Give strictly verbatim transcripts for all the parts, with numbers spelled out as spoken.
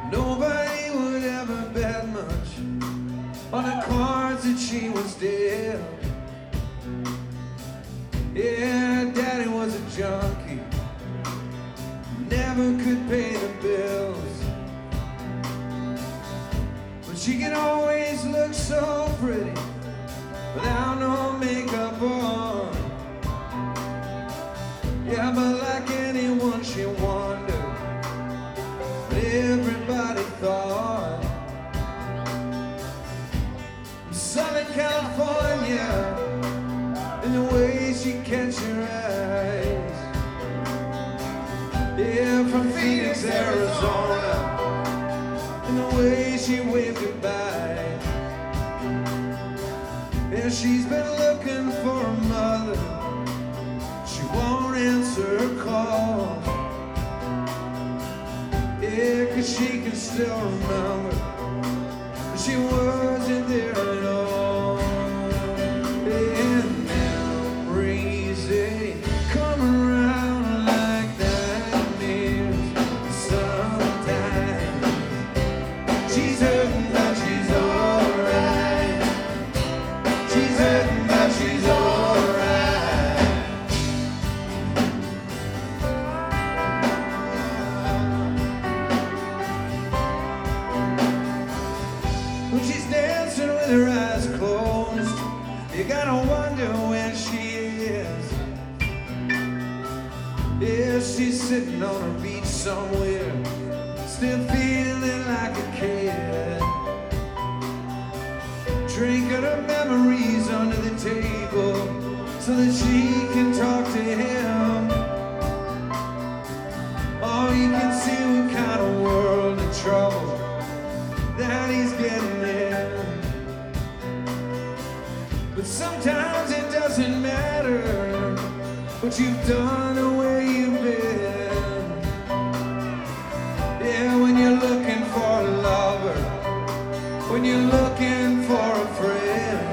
Nobody would ever bet much on the cards that she was dead. Yeah, Daddy was a junkie, never could pay the bills, but she could always look so pretty without no makeup on. Yeah, but like anyone, she wondered what everybody thought. From Southern California, and the way she catch your eyes. Yeah, from Phoenix, Arizona, and the way she waved goodbye. Yeah, she's been looking for a mother, she won't answer her call. Yeah, 'cause she can still remember, but she wasn't there at all. And memories, they come around like nightmares sometimes. She's hurting, but she's alright. She's hurting, but she's alright. When she's dancing with her eyes closed, you gotta wonder where she is. Yeah, she's sitting on a beach somewhere, still feeling like a kid, drinking her memories under the table so that she can talk to him. Oh, you can see what kind of world of trouble that he's getting in. But sometimes it doesn't matter what you've done or where you've been. Yeah, when you're looking for a lover, when you're looking for a friend.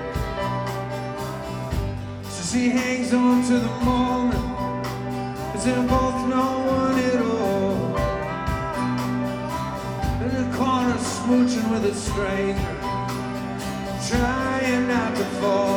So she hangs on to the moment, 'cause they both know one at all. In the corner smooching with a stranger, trying not to fall.